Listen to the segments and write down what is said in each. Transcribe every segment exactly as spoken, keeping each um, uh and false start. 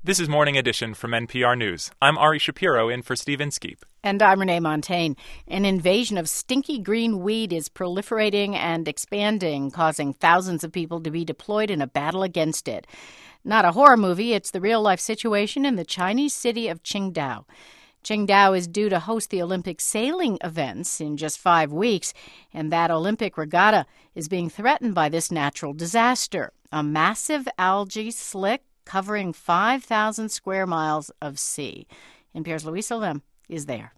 This is Morning Edition from N P R News. I'm Ari Shapiro in for Steve Inskeep. And I'm Renee Montagne. An invasion of stinky green weed is proliferating and expanding, causing thousands of people to be deployed in a battle against it. Not a horror movie, it's the real-life situation in the Chinese city of Qingdao. Qingdao is due to host the Olympic sailing events in just five weeks, and that Olympic regatta is being threatened by this natural disaster, a massive algae slick covering five thousand square miles of sea. N P R's Louisa Lim is there.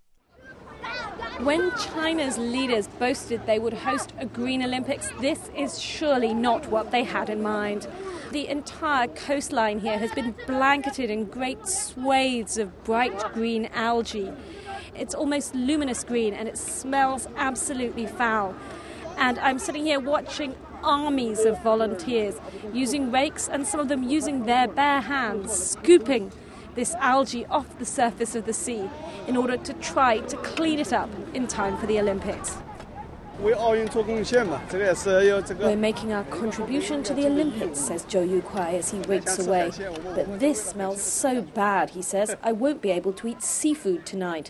When China's leaders boasted they would host a Green Olympics, this is surely not what they had in mind. The entire coastline here has been blanketed in great swathes of bright green algae. It's almost luminous green and it smells absolutely foul. And I'm sitting here watching armies of volunteers using rakes and some of them using their bare hands, scooping this algae off the surface of the sea in order to try to clean it up in time for the Olympics. We're making our contribution to the Olympics, says Zhou Yukuai as he rakes away. But this smells so bad, he says, I won't be able to eat seafood tonight.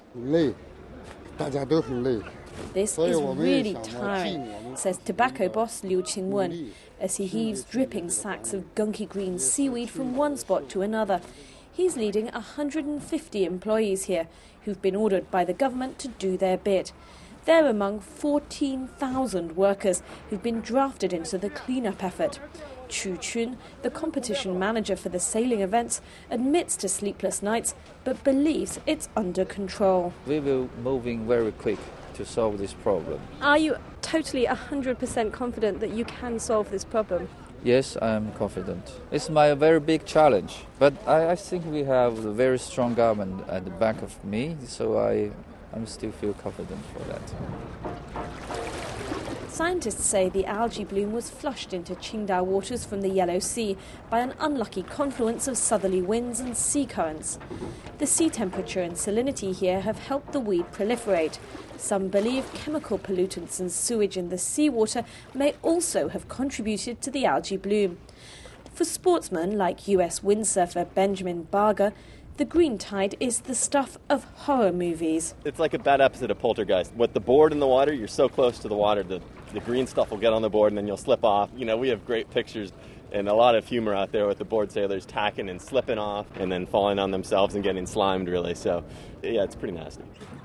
This is really tiring, says tobacco boss Liu Qingwen, as he heaves dripping sacks of gunky green seaweed from one spot to another. He's leading one hundred fifty employees here who've been ordered by the government to do their bit. They're among fourteen thousand workers who've been drafted into the clean-up effort. Chu Chun, the competition manager for the sailing events, admits to sleepless nights but believes it's under control. We will moving very quick to solve this problem. Are you totally one hundred percent confident that you can solve this problem? Yes, I am confident. It's my very big challenge, but I, I think we have a very strong government at the back of me, so I I still feel confident for that. Scientists say the algae bloom was flushed into Qingdao waters from the Yellow Sea by an unlucky confluence of southerly winds and sea currents. The sea temperature and salinity here have helped the weed proliferate. Some believe chemical pollutants and sewage in the seawater may also have contributed to the algae bloom. For sportsmen like U S windsurfer Benjamin Barger, the green tide is the stuff of horror movies. It's like a bad episode of Poltergeist. With the board in the water, you're so close to the water, the, the green stuff will get on the board and then you'll slip off. You know, we have great pictures and a lot of humor out there with the board sailors tacking and slipping off and then falling on themselves and getting slimed, really. So, yeah, it's pretty nasty.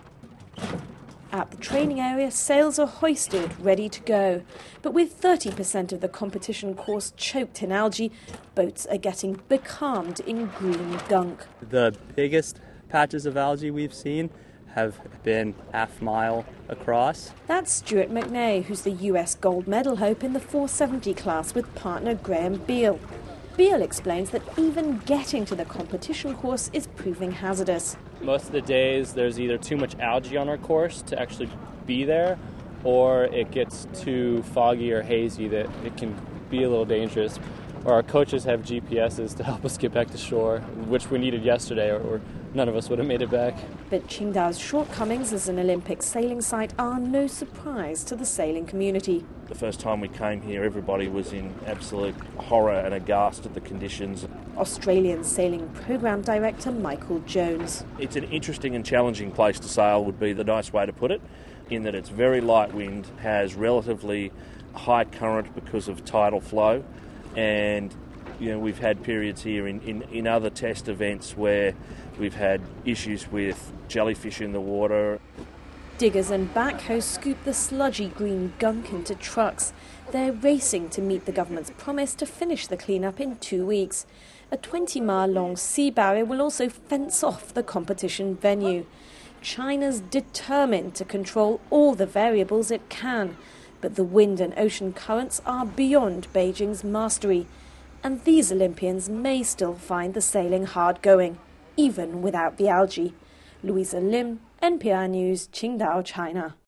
At the training area, sails are hoisted, ready to go. But with thirty percent of the competition course choked in algae, boats are getting becalmed in green gunk. The biggest patches of algae we've seen have been half mile across. That's Stuart McNay, who's the U S gold medal hope in the four seventy class with partner Graham Beale. Beale explains that even getting to the competition course is proving hazardous. Most of the days there's either too much algae on our course to actually be there, or it gets too foggy or hazy that it can be a little dangerous. Or our coaches have G P S's to help us get back to shore, which we needed yesterday, or, or none of us would have made it back. But Qingdao's shortcomings as an Olympic sailing site are no surprise to the sailing community. The first time we came here, everybody was in absolute horror and aghast at the conditions. Australian Sailing Programme Director Michael Jones. It's an interesting and challenging place to sail would be the nice way to put it, in that it's very light wind, has relatively high current because of tidal flow, and you know we've had periods here in, in, in other test events where we've had issues with jellyfish in the water. Diggers and backhoes scoop the sludgy green gunk into trucks. They're racing to meet the government's promise to finish the cleanup in two weeks. A twenty-mile-long sea barrier will also fence off the competition venue. China's determined to control all the variables it can, but the wind and ocean currents are beyond Beijing's mastery. And these Olympians may still find the sailing hard going, even without the algae. Louisa Lim, N P R News, Qingdao, China.